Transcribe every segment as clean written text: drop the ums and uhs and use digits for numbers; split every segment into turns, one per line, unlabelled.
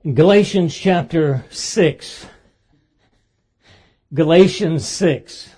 Galatians chapter 6. Galatians 6.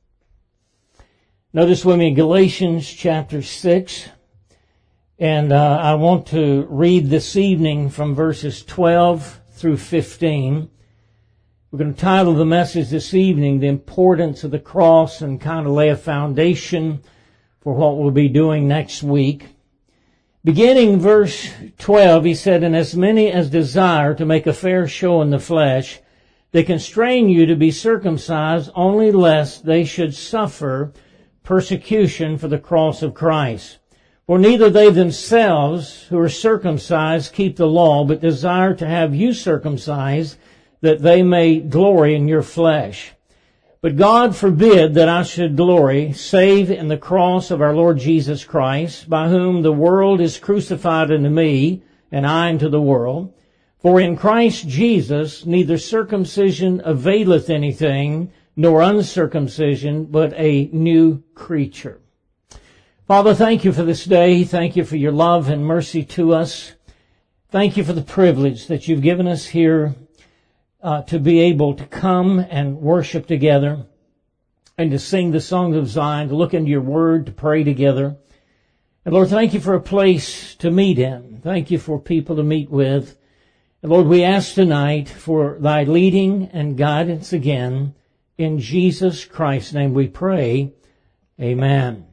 Notice with me Galatians chapter 6. And I want to read this evening from verses 12 through 15. We're going to title the message this evening, The Importance of the Cross, and kind of lay a foundation for what we'll be doing next week. Beginning verse 12, he said, "And as many as desire to make a fair show in the flesh, they constrain you to be circumcised, only lest they should suffer persecution for the cross of Christ. For neither they themselves who are circumcised keep the law, but desire to have you circumcised, that they may glory in your flesh. But God forbid that I should glory, save in the cross of our Lord Jesus Christ, by whom the world is crucified unto me, and I unto the world. For in Christ Jesus neither circumcision availeth anything, nor uncircumcision, but a new creature." Father, thank you for this day. Thank you for your love and mercy to us. Thank you for the privilege that you've given us here to be able to come and worship together and to sing the songs of Zion, to look into your word, to pray together. And Lord, thank you for a place to meet in. Thank you for people to meet with. And Lord, we ask tonight for thy leading and guidance again. In Jesus Christ's name we pray. Amen.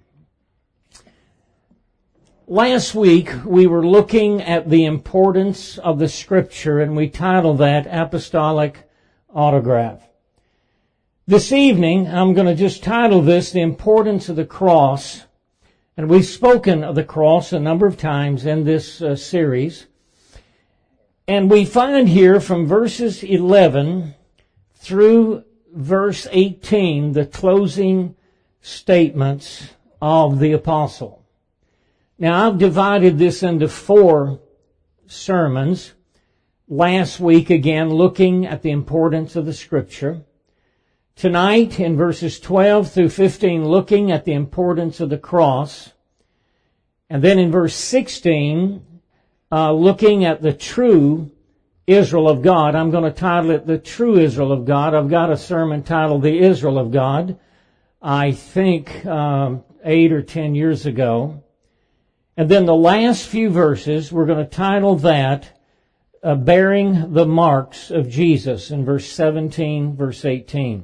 Last week, we were looking at the importance of the Scripture, and we titled that Apostolic Autograph. This evening, I'm going to just title this The Importance of the Cross, and we've spoken of the cross a number of times in this series. And we find here from verses 11 through verse 18 the closing statements of the apostle. Now, I've divided this into 4 sermons. Last week, again, looking at the importance of the Scripture. Tonight, in verses 12 through 15, looking at the importance of the cross. And then in verse 16, looking at the true Israel of God. I'm going to title it The True Israel of God. I've got a sermon titled The Israel of God, I think 8 or 10 years ago. And then the last few verses, we're going to title that Bearing the Marks of Jesus, in verse 17, verse 18.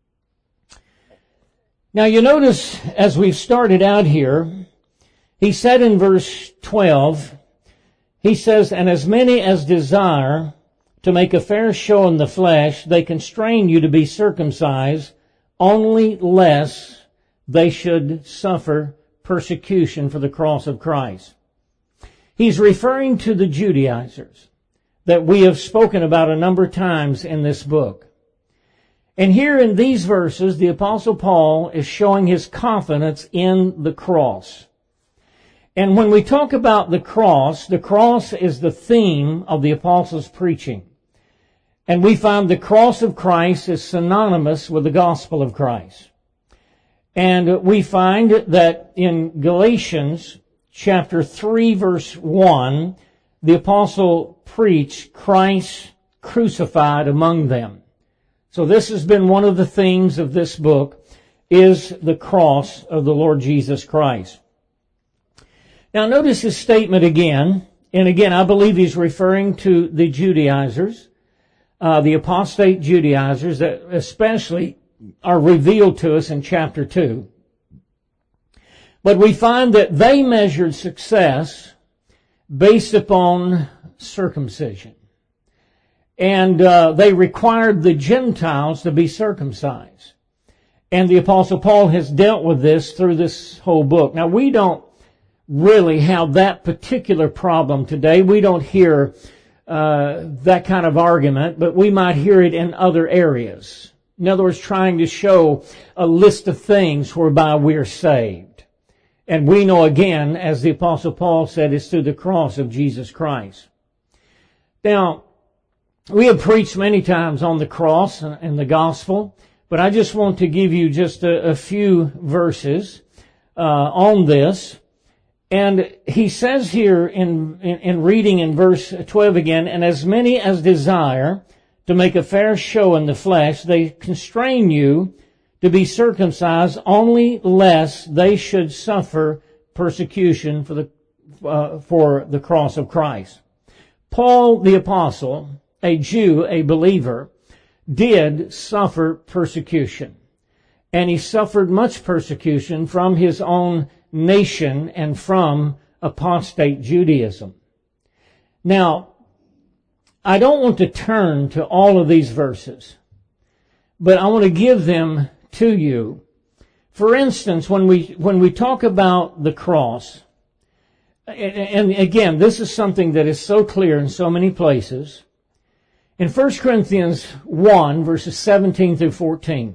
Now you notice, as we've started out here, he said in verse 12, he says, "And as many as desire to make a fair show in the flesh, they constrain you to be circumcised, only lest they should suffer persecution for the cross of Christ." He's referring to the Judaizers that we have spoken about a number of times in this book. And here in these verses, the Apostle Paul is showing his confidence in the cross. And when we talk about the cross is the theme of the Apostle's preaching. And we find the cross of Christ is synonymous with the gospel of Christ. And we find that in Galatians chapter 3 verse 1, the apostle preached Christ crucified among them. So this has been one of the themes of this book, is the cross of the Lord Jesus Christ. Now notice his statement again, and again I believe he's referring to the Judaizers, the apostate Judaizers that especially are revealed to us in chapter 2. But we find that they measured success based upon circumcision. And they required the Gentiles to be circumcised. And the Apostle Paul has dealt with this through this whole book. Now, we don't really have that particular problem today. We don't hear that kind of argument, but we might hear it in other areas. In other words, trying to show a list of things whereby we are saved. And we know again, as the Apostle Paul said, it's through the cross of Jesus Christ. Now, we have preached many times on the cross and the gospel, but I just want to give you just a few verses on this. And he says here in reading in verse 12 again, and as many as desire to make a fair show in the flesh, they constrain you to be circumcised only lest they should suffer persecution for the cross of Christ. Paul the apostle, a Jew, a believer, did suffer persecution. And he suffered much persecution from his own nation and from apostate Judaism. Now, I don't want to turn to all of these verses, but I want to give them to you. For instance, when we talk about the cross, and again, this is something that is so clear in so many places. In 1 Corinthians 1, verses 17 through 14,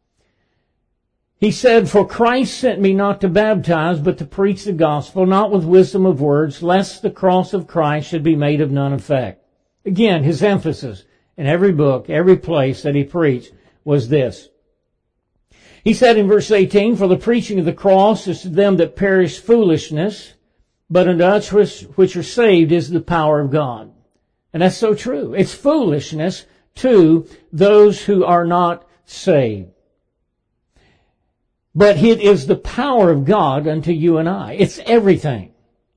he said, "For Christ sent me not to baptize, but to preach the gospel, not with wisdom of words, lest the cross of Christ should be made of none effect." Again, his emphasis in every book, every place that he preached was this. He said in verse 18, "For the preaching of the cross is to them that perish foolishness, but unto us which are saved is the power of God." And that's so true. It's foolishness to those who are not saved. But it is the power of God unto you and I. It's everything.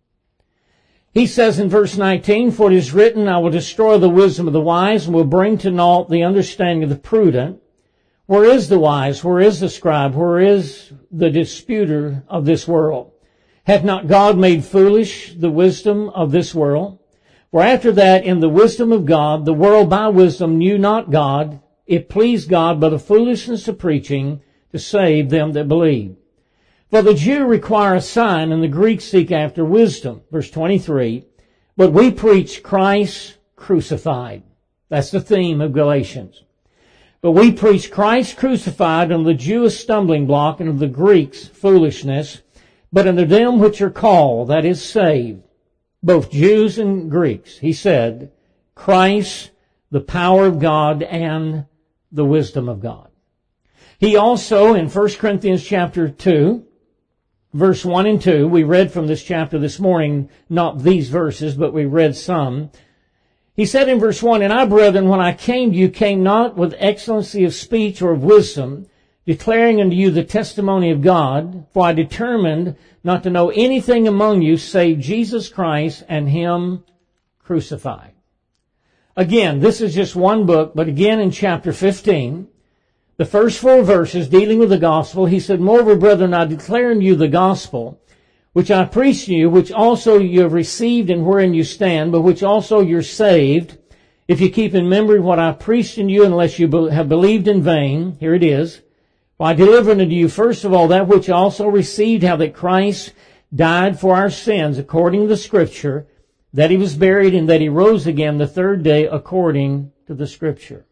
He says in verse 19, "For it is written, I will destroy the wisdom of the wise and will bring to naught the understanding of the prudent. Where is the wise? Where is the scribe? Where is the disputer of this world? Hath not God made foolish the wisdom of this world? For after that, in the wisdom of God, the world by wisdom knew not God. It pleased God by the foolishness of preaching to save them that believe. For the Jew require a sign, and the Greek seek after wisdom." Verse 23, "But we preach Christ crucified." That's the theme of Galatians. "But we preach Christ crucified, unto the Jew a stumbling block, and of the Greeks foolishness. But unto them which are called," that is saved, "both Jews and Greeks," he said, "Christ, the power of God and the wisdom of God." He also, in 1 Corinthians chapter 2, verse 1 and 2, we read from this chapter this morning, not these verses, but we read some. He said in verse 1, "And I, brethren, when I came to you, came not with excellency of speech or of wisdom, declaring unto you the testimony of God, for I determined not to know anything among you save Jesus Christ and Him crucified." Again, this is just one book, but again in chapter 15, the first 4 verses dealing with the gospel, he said, "Moreover, brethren, I declare unto you the gospel, which I preached to you, which also you have received and wherein you stand, but which also you're saved, if you keep in memory what I preached unto you, unless you have believed in vain." Here it is. "For I delivered unto you first of all that which I also received, how that Christ died for our sins according to the Scripture, that He was buried, and that He rose again the third day according to the Scripture."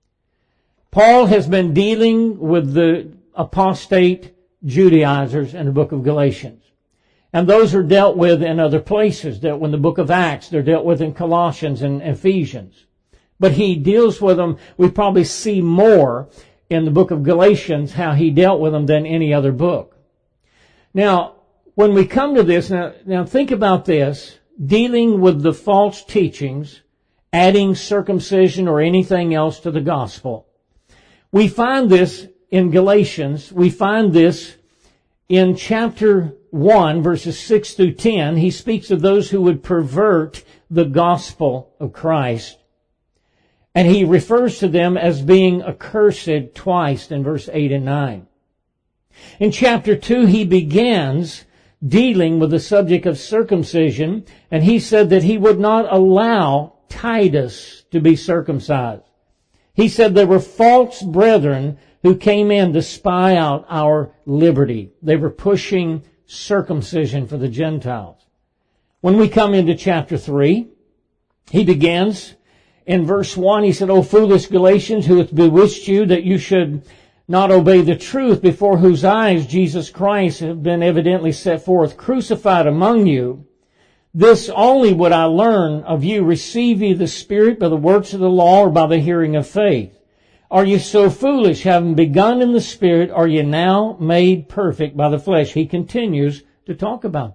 Paul has been dealing with the apostate Judaizers in the book of Galatians. And those are dealt with in other places, dealt with in the book of Acts, they're dealt with in Colossians and Ephesians. But he deals with them, we probably see more in the book of Galatians how he dealt with them than any other book. Now, when we come to this, now think about this, dealing with the false teachings, adding circumcision or anything else to the gospel. We find this in Galatians. We find this in chapter 1, verses 6 through 10. He speaks of those who would pervert the gospel of Christ. And he refers to them as being accursed twice in verse 8 and 9. In chapter 2, he begins dealing with the subject of circumcision, and he said that he would not allow Titus to be circumcised. He said there were false brethren who came in to spy out our liberty. They were pushing circumcision for the Gentiles. When we come into chapter 3, he begins in verse 1. He said, "O foolish Galatians, who hath bewitched you that you should not obey the truth, before whose eyes Jesus Christ hath been evidently set forth, crucified among you. This only would I learn of you, receive ye the Spirit by the works of the law or by the hearing of faith? Are you so foolish, having begun in the Spirit, are you now made perfect by the flesh?" He continues to talk about that.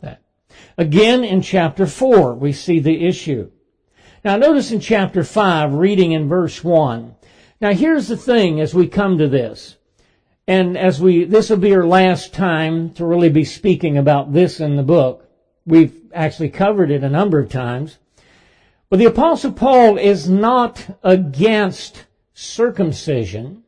Again, in chapter 4, we see the issue. Now notice in chapter 5, reading in verse 1. Now here's the thing as we come to this. And this will be our last time to really be speaking about this in the book. We've actually covered it a number of times. But the Apostle Paul is not against circumcision,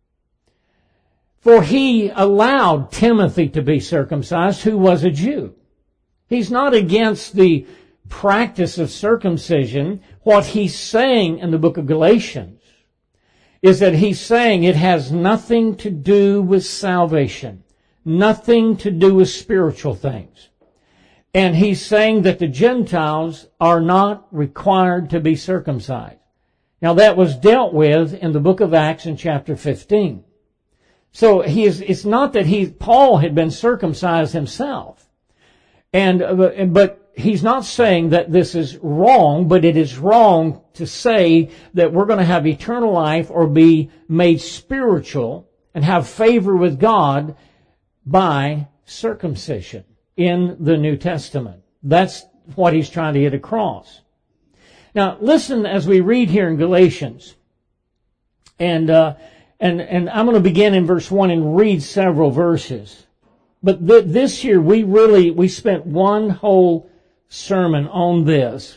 for he allowed Timothy to be circumcised, who was a Jew. He's not against the practice of circumcision. What he's saying in the book of Galatians is that he's saying it has nothing to do with salvation, nothing to do with spiritual things. And he's saying that the Gentiles are not required to be circumcised. Now that was dealt with in the book of Acts in chapter 15. So it's not that Paul had been circumcised himself. But he's not saying that this is wrong, but it is wrong to say that we're going to have eternal life or be made spiritual and have favor with God by circumcision in the New Testament. That's what he's trying to get across. Now, listen as we read here in Galatians. And I'm going to begin in verse 1 and read several verses. But this year we spent one whole sermon on this.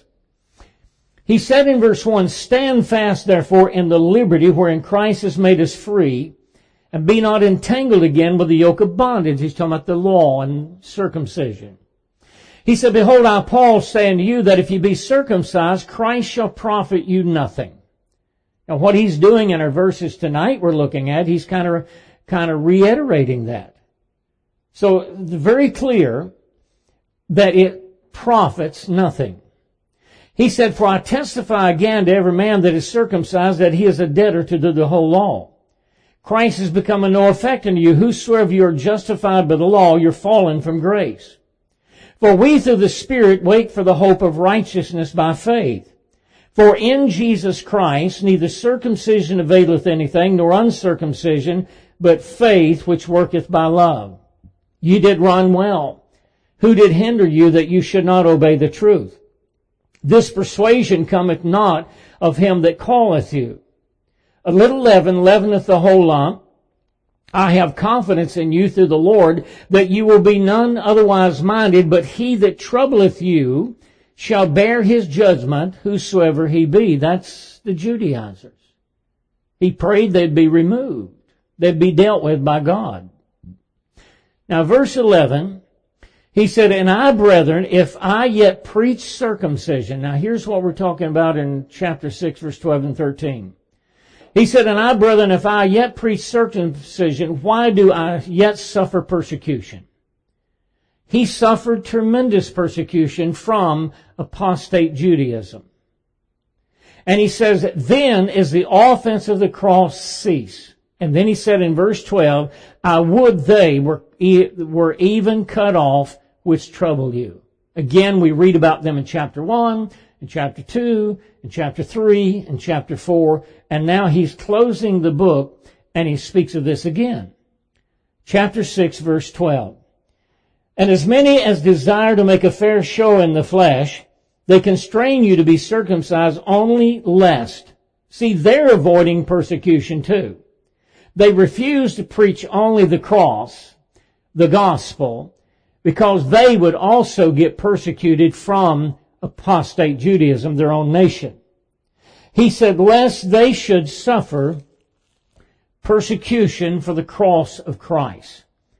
He said in verse 1, "Stand fast therefore in the liberty wherein Christ has made us free, and be not entangled again with the yoke of bondage." He's talking about the law and circumcision. He said, "Behold, I, Paul, say unto you that if you be circumcised, Christ shall profit you nothing." Now what he's doing in our verses tonight we're looking at, he's kind of reiterating that. So it's very clear that it profits nothing. He said, "For I testify again to every man that is circumcised that he is a debtor to do the whole law. Christ has become of no effect unto you. Whosoever you are justified by the law, you're fallen from grace. For we through the Spirit wait for the hope of righteousness by faith. For in Jesus Christ neither circumcision availeth anything, nor uncircumcision, but faith which worketh by love. You did run well. Who did hinder you that you should not obey the truth? This persuasion cometh not of him that calleth you. A little leaven leaveneth the whole lump. I have confidence in you through the Lord that you will be none otherwise minded, but he that troubleth you shall bear his judgment, whosoever he be." That's the Judaizers. He prayed they'd be removed. They'd be dealt with by God. Now verse 11, he said, "And I, brethren, if I yet preach circumcision." Now here's what we're talking about in chapter 6, verse 12 and 13. He said, "And I, brethren, if I yet preach circumcision, why do I yet suffer persecution?" He suffered tremendous persecution from apostate Judaism. And he says, "Then is the offense of the cross cease." And then he said in verse 12, "I would they were even cut off which trouble you." Again, we read about them in chapter 1, in chapter 2, in chapter 3, in chapter 4. And now he's closing the book and he speaks of this again. Chapter 6, verse 12. "And as many as desire to make a fair show in the flesh, they constrain you to be circumcised only lest." See, they're avoiding persecution too. They refuse to preach only the cross, the gospel, because they would also get persecuted from apostate Judaism, their own nation. He said, lest they should suffer persecution for the cross of Christ.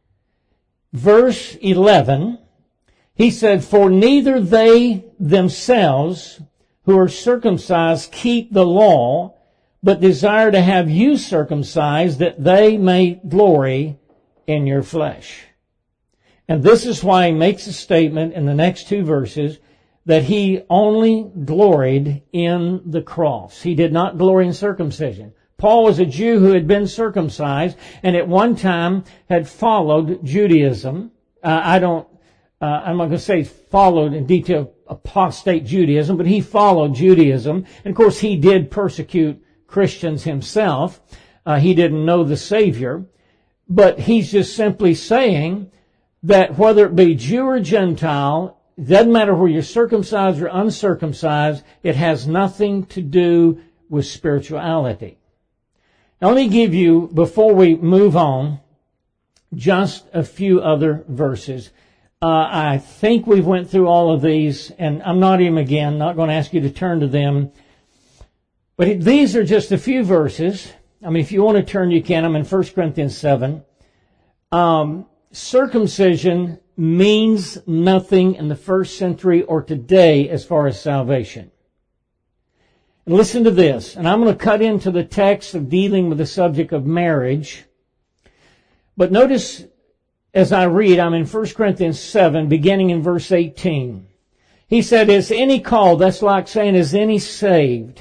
Verse 11, he said, "For neither they themselves who are circumcised keep the law, but desire to have you circumcised, that they may glory in your flesh." And this is why he makes a statement in the next two verses that he only gloried in the cross. He did not glory in circumcision. Paul was a Jew who had been circumcised and at one time had followed Judaism. I'm not going to say followed in detail apostate Judaism, but he followed Judaism. And of course he did persecute Christians himself. He didn't know the Savior. But he's just simply saying that whether it be Jew or Gentile, It doesn't matter whether you're circumcised or uncircumcised. It has nothing to do with spirituality. Now let me give you, before we move on, just a few other verses. I think we've went through all of these, and I'm not going to ask you to turn to them. But these are just a few verses. I mean, if you want to turn, you can. I'm in 1 Corinthians 7. Circumcision means nothing in the first century or today as far as salvation. And listen to this, and I'm going to cut into the text of dealing with the subject of marriage. But notice as I read, I'm in 1 Corinthians 7, beginning in verse 18. He said, is any called, that's like saying, is any saved?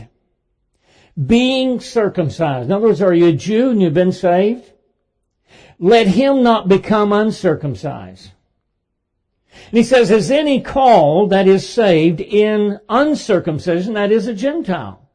Being circumcised. In other words, are you a Jew and you've been saved? Let him not become uncircumcised. And he says, is any called, that is saved, in uncircumcision, that is a Gentile?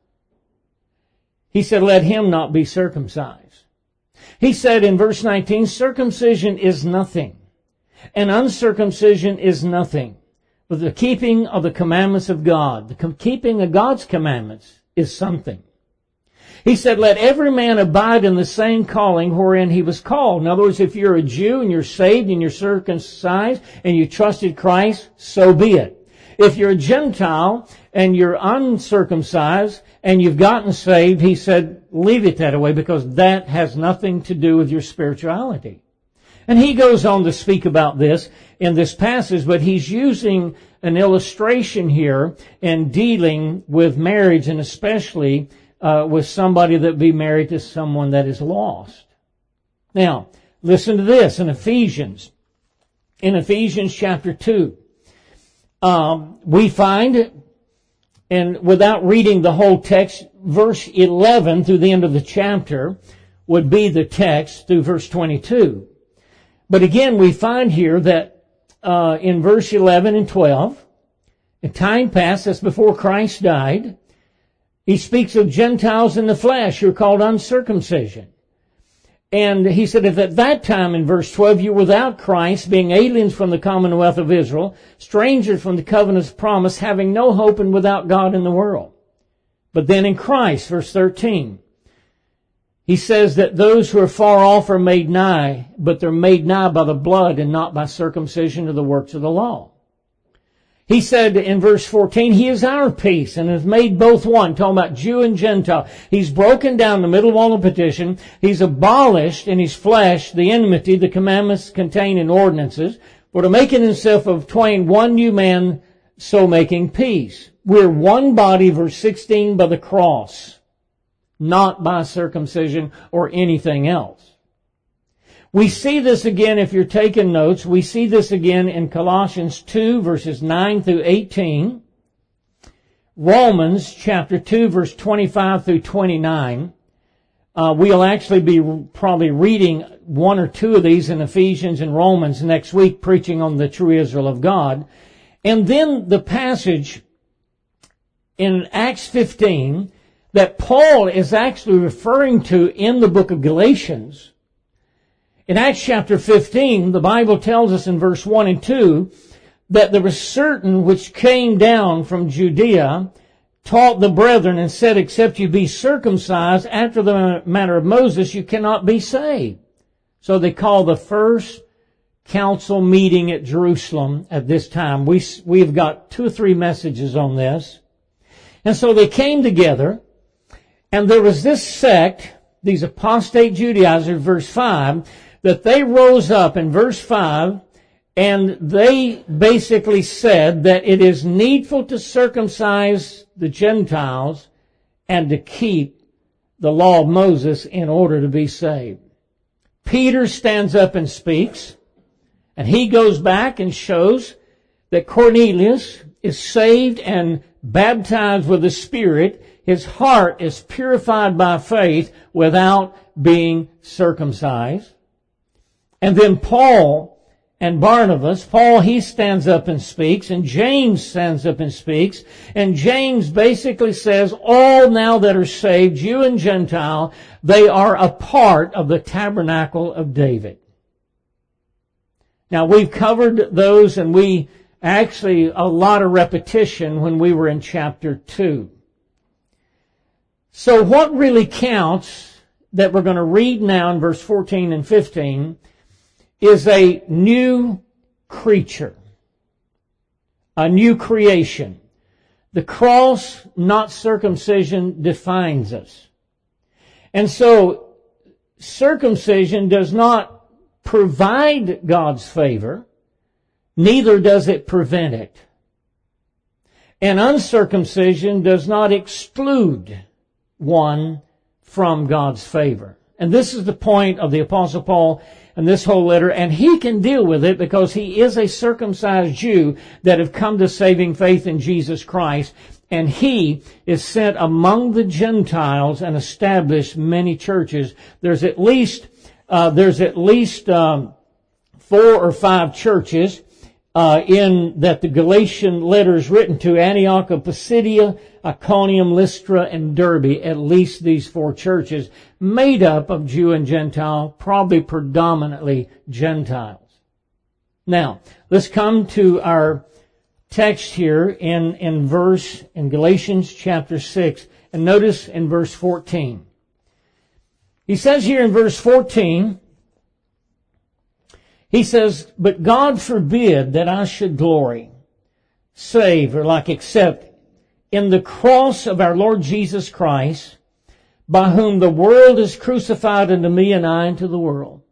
He said, let him not be circumcised. He said in verse 19, circumcision is nothing, and uncircumcision is nothing, but the keeping of the commandments of God. The keeping of God's commandments is something. He said, let every man abide in the same calling wherein he was called. In other words, if you're a Jew and you're saved and you're circumcised and you trusted Christ, so be it. If you're a Gentile and you're uncircumcised and you've gotten saved, he said, leave it that way because that has nothing to do with your spirituality. And he goes on to speak about this in this passage, but he's using an illustration here in dealing with marriage and especially with somebody that be married to someone that is lost. Now, listen to this in Ephesians. In Ephesians chapter 2, we find, and without reading the whole text, verse 11 through the end of the chapter would be the text through verse 22. But again, we find here that in verse 11 and 12, in time past, that's before Christ died, he speaks of Gentiles in the flesh who are called uncircumcision. And he said, if at that time in verse 12 you were without Christ, being aliens from the commonwealth of Israel, strangers from the covenant's promise, having no hope and without God in the world. But then in Christ, verse 13, he says that those who are far off are made nigh, but they're made nigh by the blood and not by circumcision or the works of the law. He said in verse 14, he is our peace and has made both one, talking about Jew and Gentile. He's broken down the middle wall of petition. He's abolished in his flesh the enmity, the commandments contained in ordinances, for to make in himself of twain one new man, so making peace. We're one body, verse 16, by the cross, not by circumcision or anything else. We see this again, if you're taking notes, we see this again in Colossians 2, verses 9 through 18. Romans chapter 2, verse 25 through 29. We'll actually be probably reading one or two of these in Ephesians and Romans next week, preaching on the true Israel of God. And then the passage in Acts 15 that Paul is actually referring to in the book of Galatians. In Acts chapter 15, the Bible tells us in verse 1 and 2 that there were certain which came down from Judea, taught the brethren, and said, except you be circumcised after the manner of Moses, you cannot be saved. So they call the first council meeting at Jerusalem at this time. We've got 2 or 3 messages on this. And so they came together, and there was this sect, these apostate Judaizers, verse 5, that they rose up in verse 5, and they basically said that it is needful to circumcise the Gentiles and to keep the law of Moses in order to be saved. Peter stands up and speaks, and he goes back and shows that Cornelius is saved and baptized with the Spirit. His heart is purified by faith without being circumcised. And then Paul and Barnabas, Paul, he stands up and speaks, and James stands up and speaks, and James basically says, all now that are saved, Jew and Gentile, they are a part of the tabernacle of David. Now, we've covered those, and we Actually, a lot of repetition when we were in chapter 2. So what really counts that we're going to read now in verse 14 and 15 is a new creature, a new creation. The cross, not circumcision, defines us. And so circumcision does not provide God's favor, neither does it prevent it. And uncircumcision does not exclude one from God's favor. And this is the point of the Apostle Paul in this whole letter, and he can deal with it because he is a circumcised Jew that have come to saving faith in Jesus Christ, and he is sent among the Gentiles and established many churches. There's at least 4 or 5 churches in that the Galatian letters written to: Antioch of Pisidia, Iconium, Lystra, and Derbe. At least these 4 churches made up of Jew and Gentile, probably predominantly Gentiles. Now, let's come to our text here in Galatians chapter 6, and notice in verse 14. He says here in verse 14, he says, "But God forbid that I should glory, save, or except in the cross of our Lord Jesus Christ, by whom the world is crucified unto me and I unto the world."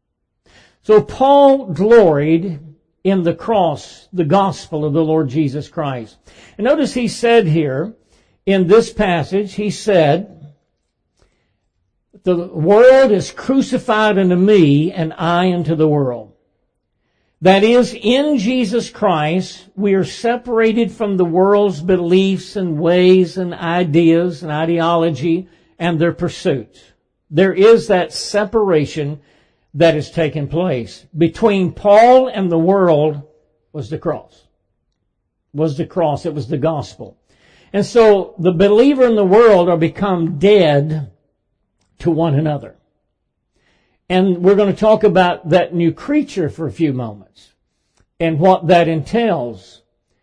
So Paul gloried in the cross, the gospel of the Lord Jesus Christ. And notice he said here in this passage, he said, "The world is crucified unto me and I unto the world." That is, in Jesus Christ, we are separated from the world's beliefs and ways and ideas and ideology and their pursuits. There is that separation that has taken place. Between Paul and the world was the cross. It was the gospel. And so the believer and the world are become dead to one another. And we're going to talk about that new creature for a few moments and what that entails.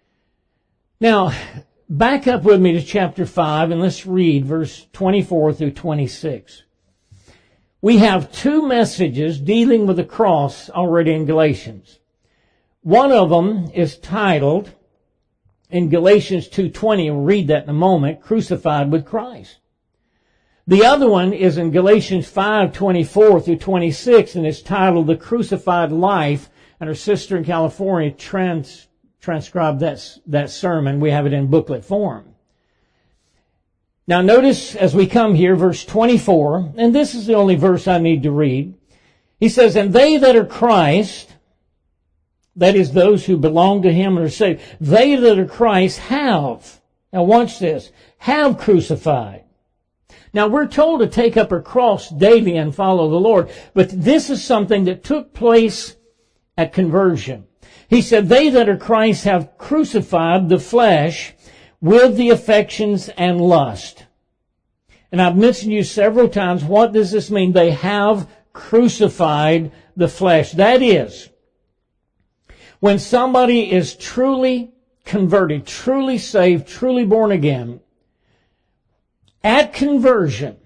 Now, back up with me to chapter 5 and let's read verse 24 through 26. We have 2 messages dealing with the cross already in Galatians. One of them is titled, in Galatians 2:20, we'll read that in a moment, "Crucified with Christ." The other one is in Galatians 5:24 through 26, and it's titled "The Crucified Life," and our sister in California transcribed that sermon. We have it in booklet form. Now notice as we come here, verse 24, and this is the only verse I need to read. He says, "And they that are Christ," that is those who belong to Him and are saved, "they that are Christ have," now watch this, "have crucified." Now we're told to take up our cross daily and follow the Lord, but this is something that took place at conversion. He said, "They that are Christ have crucified the flesh with the affections and lust." And I've mentioned to you several times, what does this mean? They have crucified the flesh. That is, when somebody is truly converted, truly saved, truly born again, at conversion,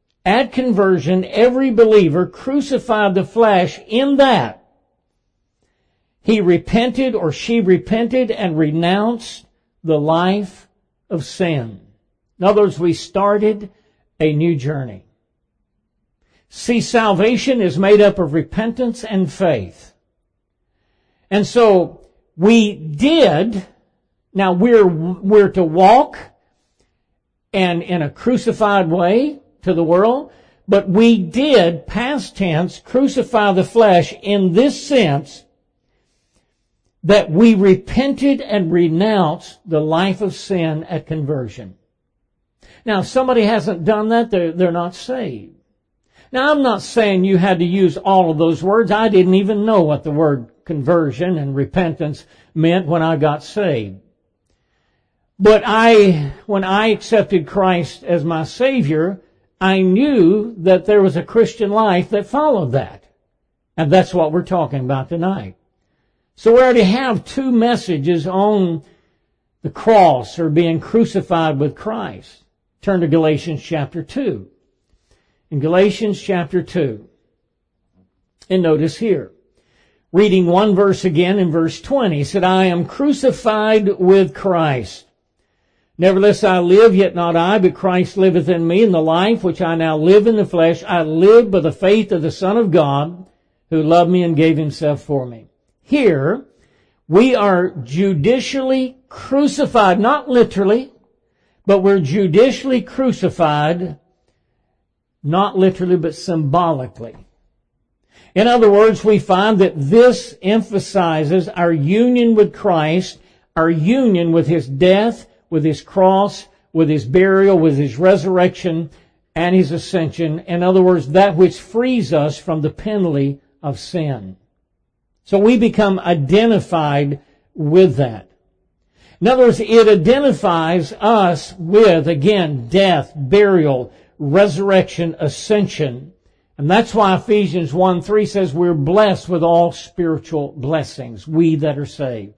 every believer crucified the flesh in that he repented or she repented and renounced the life of sin. In other words, we started a new journey. See, salvation is made up of repentance and faith. And so we did, now we're to walk and in a crucified way to the world, but we did, past tense, crucify the flesh in this sense that we repented and renounced the life of sin at conversion. Now, if somebody hasn't done that, they're not saved. Now, I'm not saying you had to use all of those words. I didn't even know what the word conversion and repentance meant when I got saved. But when I accepted Christ as my Savior, I knew that there was a Christian life that followed that. And that's what we're talking about tonight. So we already have two messages on the cross or being crucified with Christ. Turn to Galatians chapter 2. In Galatians chapter 2, and notice here, reading one verse again in verse 20, he said, I am crucified with Christ. Nevertheless I live, yet not I, but Christ liveth in me, and the life which I now live in the flesh, I live by the faith of the Son of God, who loved me and gave himself for me. Here, we are judicially crucified, not literally, but we're judicially crucified, not literally, but symbolically. In other words, we find that this emphasizes our union with Christ, our union with his death, with his cross, with his burial, with his resurrection, and his ascension. In other words, that which frees us from the penalty of sin. So we become identified with that. In other words, it identifies us with, again, death, burial, resurrection, ascension. And that's why Ephesians 1:3 says we're blessed with all spiritual blessings, we that are saved.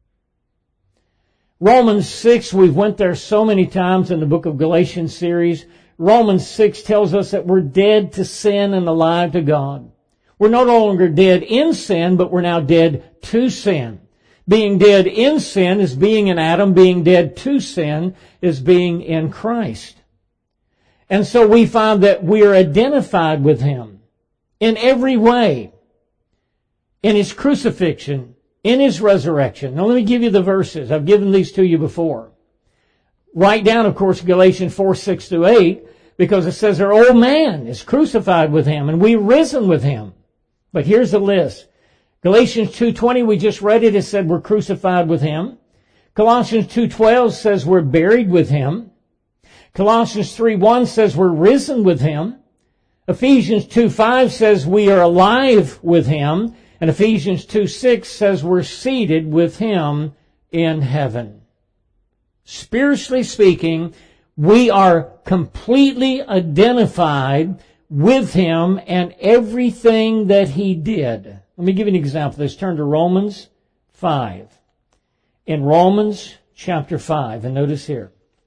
Romans 6, we've went there so many times in the book of Galatians series. Romans 6 tells us that we're dead to sin and alive to God. We're no longer dead in sin, but we're now dead to sin. Being dead in sin is being in Adam. Being dead to sin is being in Christ. And so we find that we are identified with him in every way. In his crucifixion, in his resurrection. Now let me give you the verses. I've given these to you before. Write down, of course, Galatians 4:6-8, because it says our old man is crucified with him and we've risen with him. But here's the list. Galatians 2:20, we just read it. It said we're crucified with him. Colossians 2:12 says we're buried with him. Colossians 3:1 says we're risen with him. Ephesians 2:5 says we are alive with him. And Ephesians 2:6 says we're seated with him in heaven. Spiritually speaking, we are completely identified with him and everything that he did. Let me give you an example. Let's turn to Romans 5. In Romans chapter 5, and notice here.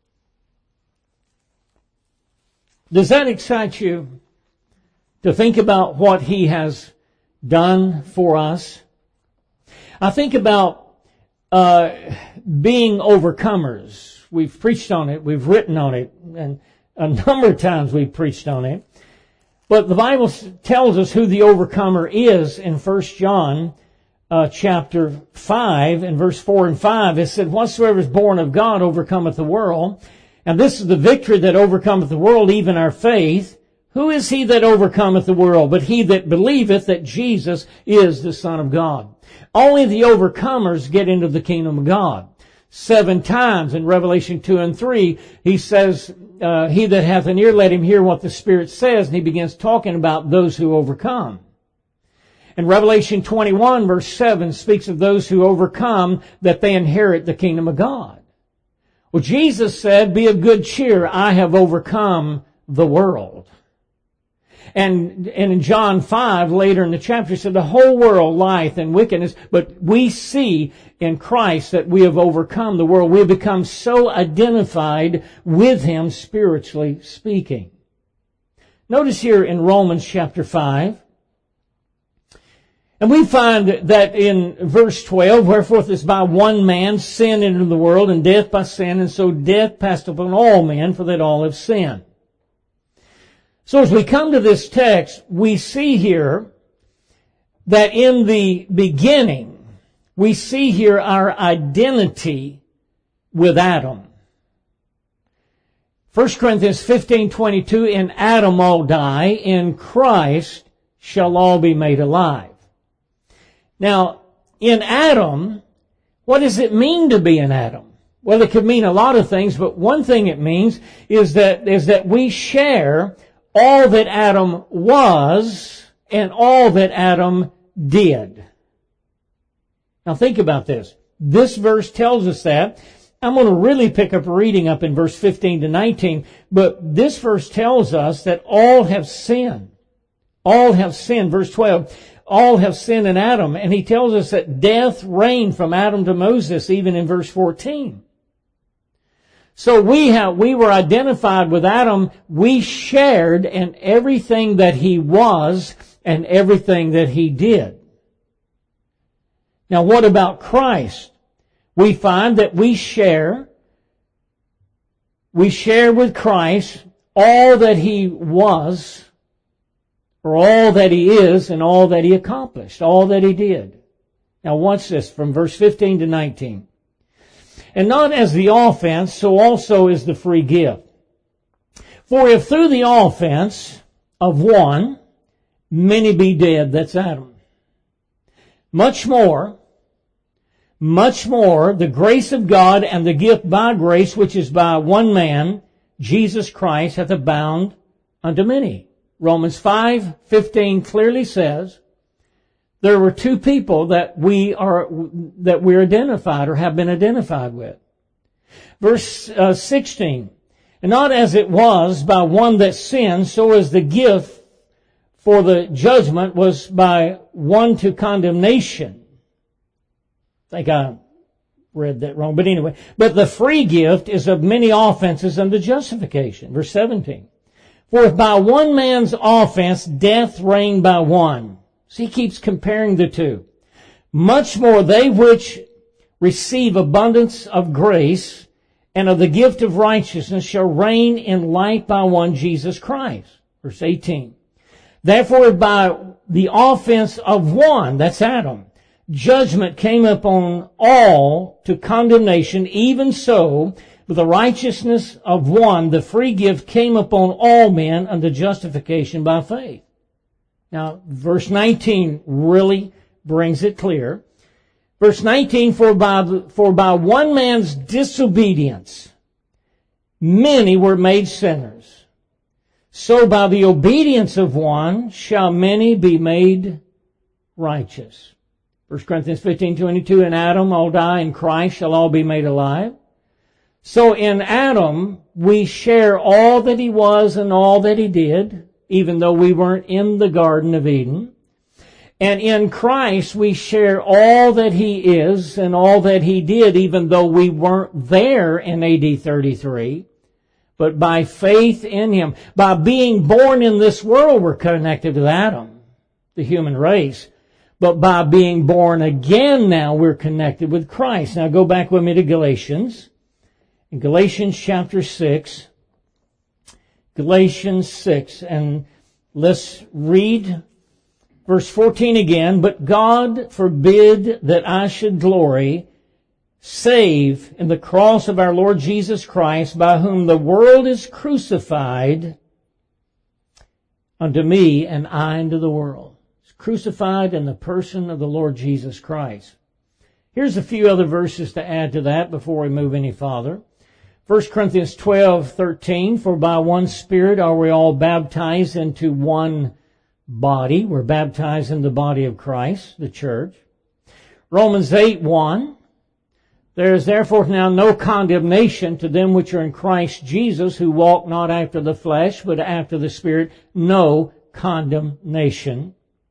Does that excite you to think about what he has done for us? I think about being overcomers. We've preached on it. We've written on it. And a number of times we've preached on it. But the Bible tells us who the overcomer is in 1 John chapter 5 and verse 4 and 5. It said, whatsoever is born of God overcometh the world. And this is the victory that overcometh the world, even our faith. Who is he that overcometh the world? But he that believeth that Jesus is the Son of God. Only the overcomers get into the kingdom of God. 7 times in Revelation 2 and 3, he says, he that hath an ear, let him hear what the Spirit says. And he begins talking about those who overcome. And Revelation 21 verse 7 speaks of those who overcome, that they inherit the kingdom of God. Well, Jesus said, be of good cheer, I have overcome the world. And in John 5, later in the chapter, he said, the whole world lieth in wickedness, but we see in Christ that we have overcome the world. We have become so identified with him, spiritually speaking. Notice here in Romans chapter 5, and we find that in verse 12, wherefore is by one man sin into the world, and death by sin, and so death passed upon all men, for that all have sinned. So as we come to this text, we see here that in the beginning, we see here our identity with Adam. 1 Corinthians 15:22, in Adam all die, in Christ shall all be made alive. Now, in Adam, what does it mean to be in Adam? Well, it could mean a lot of things, but one thing it means is that we share all that Adam was and all that Adam did. Now think about this. This verse tells us that. I'm going to really pick up reading up in verse 15 to 19, but this verse tells us that all have sinned. All have sinned. Verse 12, all have sinned in Adam. And he tells us that death reigned from Adam to Moses, even in verse 14. So we were identified with Adam. We shared in everything that he was and everything that he did. Now what about Christ? We find that we share with Christ all that he was, or all that he is, and all that he accomplished, all that he did. Now watch this from verse 15 to 19. And not as the offense, so also is the free gift. For if through the offense of one, many be dead, that's Adam. Much more, the grace of God and the gift by grace, which is by one man, Jesus Christ, hath abound unto many. Romans 5:15 clearly says, there were two people that we're identified or have been identified with. Verse 16, and not as it was by one that sinned, so as the gift for the judgment was by one to condemnation. I think I read that wrong, but anyway. But the free gift is of many offenses unto justification. Verse 17, for if by one man's offense death reigned by one. So he keeps comparing the two. Much more they which receive abundance of grace and of the gift of righteousness shall reign in life by one, Jesus Christ. Verse 18. Therefore by the offense of one, that's Adam, judgment came upon all to condemnation, even so with the righteousness of one, the free gift came upon all men unto justification by faith. Now, verse 19 really brings it clear. Verse 19, for by one man's disobedience, many were made sinners. So by the obedience of one shall many be made righteous. 1 Corinthians 15:22, in Adam all die, in Christ shall all be made alive. So in Adam, we share all that he was and all that he did, even though we weren't in the Garden of Eden. And in Christ, we share all that he is and all that he did, even though we weren't there in AD 33. But by faith in him, by being born in this world, we're connected with Adam, the human race. But by being born again now, we're connected with Christ. Now go back with me to Galatians. In Galatians chapter 6, Galatians 6, and let's read verse 14 again. But God forbid that I should glory, save in the cross of our Lord Jesus Christ, by whom the world is crucified unto me, and I unto the world. It's crucified in the person of the Lord Jesus Christ. Here's a few other verses to add to that before we move any farther. 1 Corinthians 12:13, for by one Spirit are we all baptized into one body. We're baptized in the body of Christ, the church. Romans 8:1, there is therefore now no condemnation to them which are in Christ Jesus, who walk not after the flesh, but after the Spirit. No condemnation.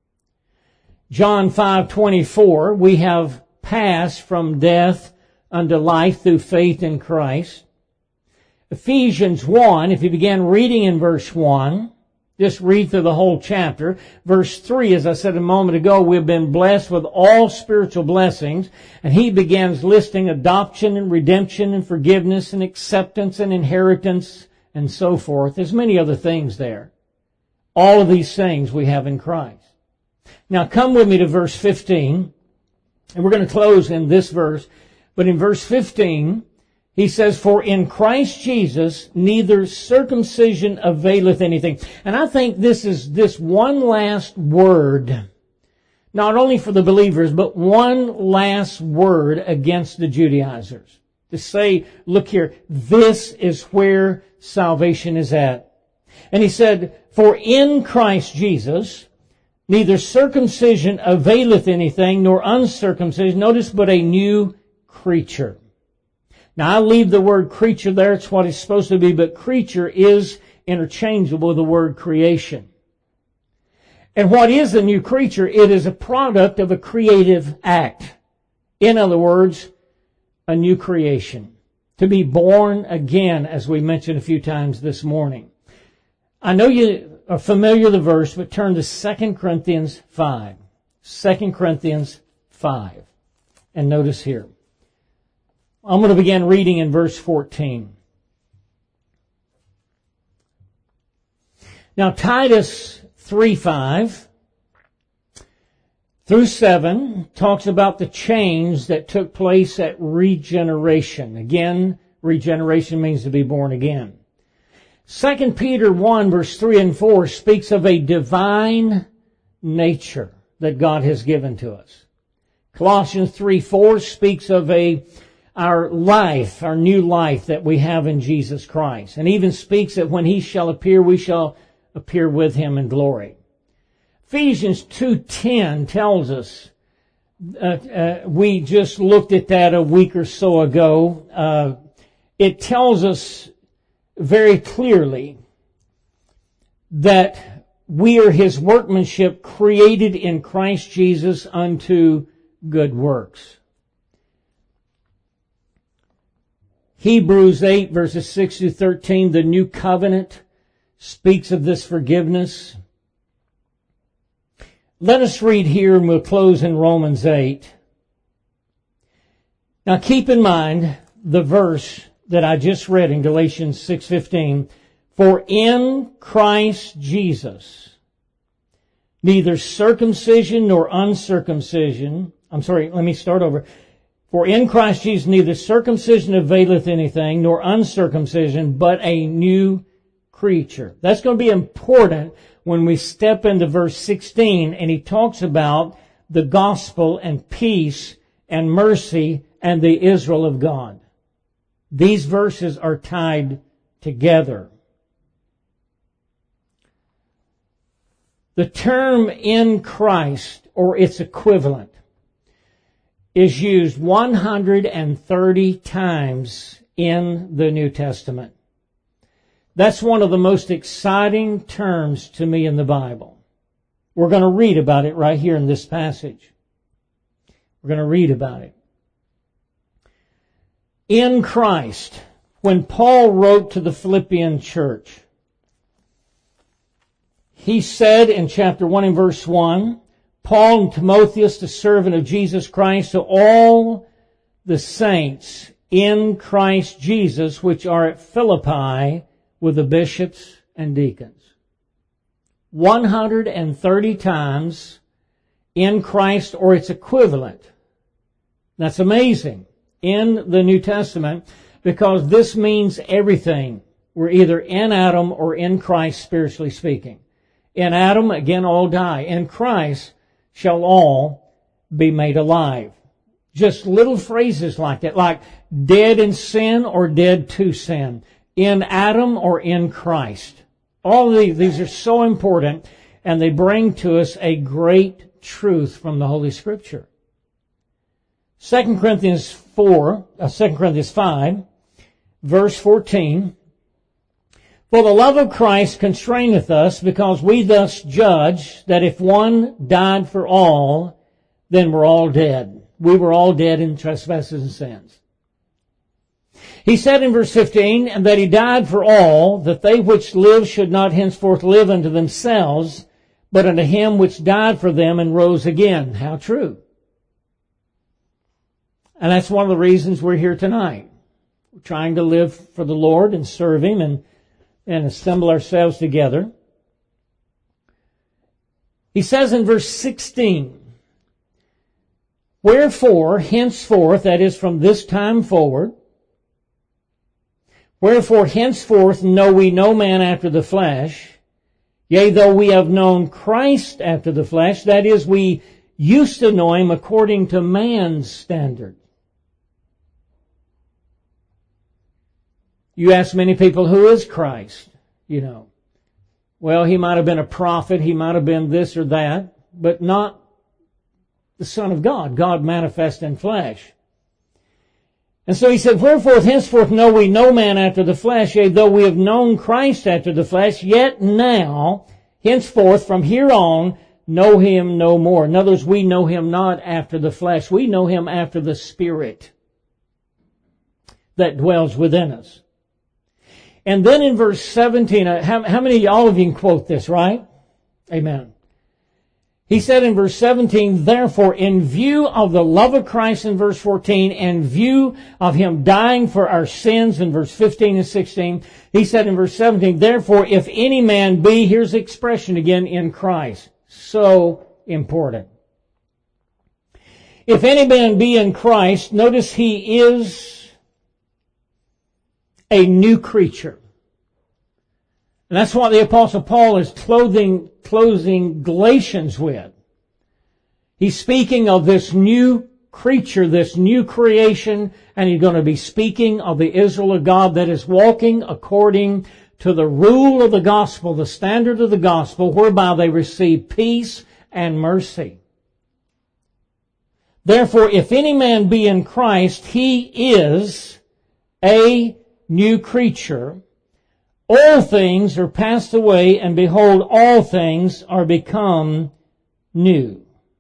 John 5:24, we have passed from death unto life through faith in Christ. Ephesians 1, if you began reading in verse 1, just read through the whole chapter. Verse 3, as I said a moment ago, we've been blessed with all spiritual blessings. And he begins listing adoption and redemption and forgiveness and acceptance and inheritance and so forth. There's many other things there. All of these things we have in Christ. Now come with me to verse 15. And we're going to close in this verse. But in verse 15, he says, for in Christ Jesus neither circumcision availeth anything. And I think this one last word, not only for the believers, but one last word against the Judaizers. To say, look here, this is where salvation is at. And he said, for in Christ Jesus neither circumcision availeth anything, nor uncircumcision, notice, but a new creature. Now I leave the word creature there, it's what it's supposed to be, but creature is interchangeable with the word creation. And what is a new creature? It is a product of a creative act. In other words, a new creation. To be born again, as we mentioned a few times this morning. I know you are familiar with the verse, but turn to 2 Corinthians 5. 2 Corinthians 5. And notice here. I'm going to begin reading in verse 14. Now Titus 3:5 through 7 talks about the change that took place at regeneration. Again, regeneration means to be born again. 2 Peter 1 verse 3 and 4 speaks of a divine nature that God has given to us. Colossians 3:4 speaks of our life, our new life that we have in Jesus Christ. And even speaks that when He shall appear, we shall appear with Him in glory. Ephesians 2:10 tells us, we just looked at that a week or so ago. It tells us very clearly that we are His workmanship created in Christ Jesus unto good works. Hebrews 8 verses 6 through 13, the new covenant speaks of this forgiveness. Let us read here, and we'll close in Romans 8. Now keep in mind the verse that I just read in Galatians 6:15. For in Christ Jesus, neither circumcision nor uncircumcision, For in Christ Jesus neither circumcision availeth anything, nor uncircumcision, but a new creature. That's going to be important when we step into verse 16, and he talks about the gospel and peace and mercy and the Israel of God. These verses are tied together. The term in Christ, or its equivalent, is used 130 times in the New Testament. That's one of the most exciting terms to me in the Bible. We're going to read about it right here in this passage. We're going to read about it. In Christ, when Paul wrote to the Philippian church, he said in chapter 1 and verse 1, Paul and Timotheus, the servant of Jesus Christ, to all the saints in Christ Jesus, which are at Philippi, with the bishops and deacons. 130 times in Christ, or its equivalent. That's amazing in the New Testament, because this means everything. We're either in Adam or in Christ, spiritually speaking. In Adam, again, all die. In Christ shall all be made alive. Just little phrases like that, like dead in sin or dead to sin. In Adam or in Christ. All of these are so important, and they bring to us a great truth from the Holy Scripture. 2 Corinthians 5, verse 14. For the love of Christ constraineth us, because we thus judge that if one died for all, then we're all dead. We were all dead in trespasses and sins. He said in verse 15, and that he died for all, that they which live should not henceforth live unto themselves, but unto him which died for them and rose again. How true. And that's one of the reasons we're here tonight. We're trying to live for the Lord and serve Him and assemble ourselves together. He says in verse 16, wherefore, henceforth, that is from this time forward, wherefore henceforth know we no man after the flesh, yea, though we have known Christ after the flesh, that is, we used to know Him according to man's standard. You ask many people, who is Christ? Well, He might have been a prophet, He might have been this or that, but not the Son of God, God manifest in flesh. And so he said, wherefore henceforth know we no man after the flesh, yea, though we have known Christ after the flesh, yet now, henceforth, from here on, know Him no more. In other words, we know Him not after the flesh. We know Him after the Spirit that dwells within us. And then in verse 17, how many, all of you can quote this, right? Amen. He said in verse 17, therefore, in view of the love of Christ in verse 14, and view of Him dying for our sins in verse 15 and 16, he said in verse 17, therefore, if any man be, here's the expression again, in Christ. So important. If any man be in Christ, notice he is a new creature. And that's what the Apostle Paul is closing Galatians with. He's speaking of this new creature, this new creation, and he's going to be speaking of the Israel of God that is walking according to the rule of the gospel, the standard of the gospel, whereby they receive peace and mercy. Therefore, if any man be in Christ, he is a new creature. All things are passed away, and behold, all things are become new.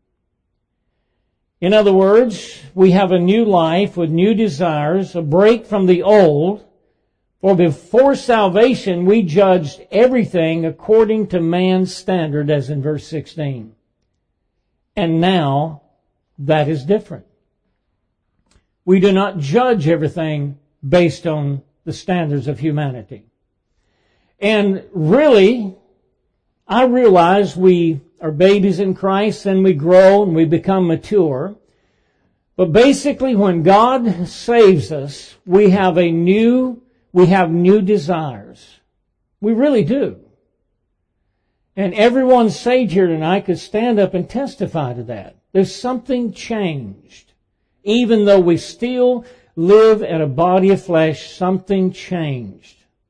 In other words, we have a new life with new desires, a break from the old. For before salvation, we judged everything according to man's standard, as in verse 16. And now, that is different. We do not judge everything based on the standards of humanity. And really, I realize we are babies in Christ and we grow and we become mature. But basically, when God saves us, we have new desires. We really do. And everyone saved here tonight could stand up and testify to that. There's something changed. Even though we still live in a body of flesh, something changed.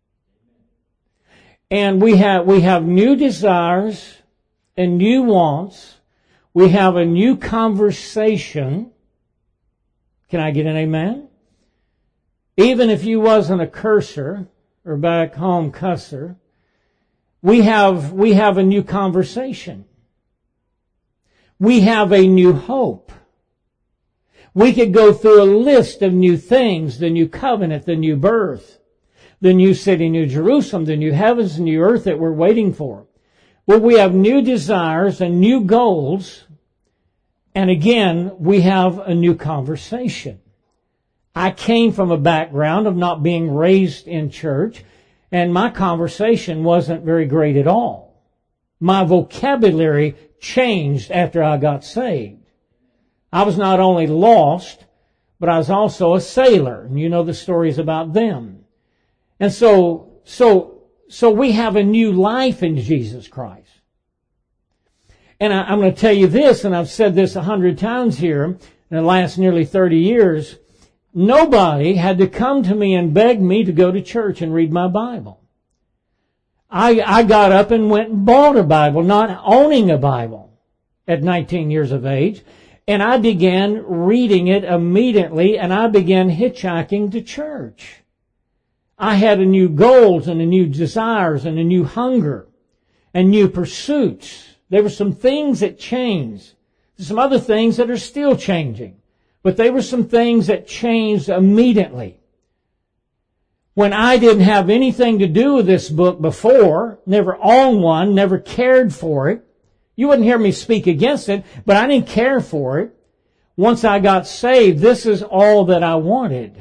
And we have new desires and new wants. We have a new conversation. Can I get an amen? Even if you wasn't a curser or back home cusser, we have a new conversation. We have a new hope. We could go through a list of new things, the new covenant, the new birth, the new city, New Jerusalem, the new heavens, the new earth that we're waiting for. Well, we have new desires and new goals. And again, we have a new conversation. I came from a background of not being raised in church, and my conversation wasn't very great at all. My vocabulary changed after I got saved. I was not only lost, but I was also a sailor, and you know the stories about them. And so we have a new life in Jesus Christ. And I'm going to tell you this, and I've said this 100 times here in the last nearly 30 years. Nobody had to come to me and beg me to go to church and read my Bible. I got up and went and bought a Bible, not owning a Bible at 19 years of age. And I began reading it immediately, and I began hitchhiking to church. I had a new goals and a new desires and a new hunger and new pursuits. There were some things that changed. There's some other things that are still changing. But there were some things that changed immediately. When I didn't have anything to do with this book before, never owned one, never cared for it. You wouldn't hear me speak against it, but I didn't care for it. Once I got saved, this is all that I wanted.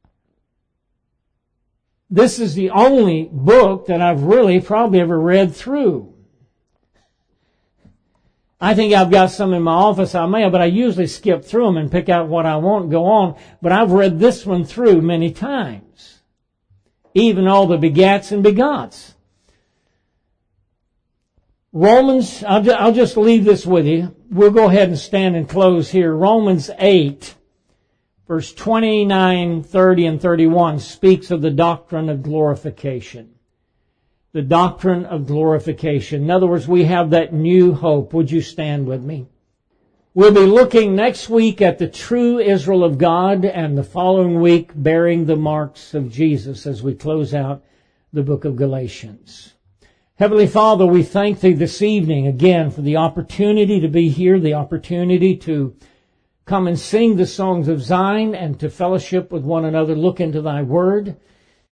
This is the only book that I've really probably ever read through. I think I've got some in my office I may have, but I usually skip through them and pick out what I want and go on. But I've read this one through many times. Even all the begats and begots. Romans, I'll just leave this with you. We'll go ahead and stand and close here. Romans 8, verse 29, 30, and 31 speaks of the doctrine of glorification. The doctrine of glorification. In other words, we have that new hope. Would you stand with me? We'll be looking next week at the true Israel of God, and the following week bearing the marks of Jesus as we close out the book of Galatians. Heavenly Father, we thank Thee this evening again for the opportunity to be here, the opportunity to come and sing the songs of Zion and to fellowship with one another, look into Thy Word.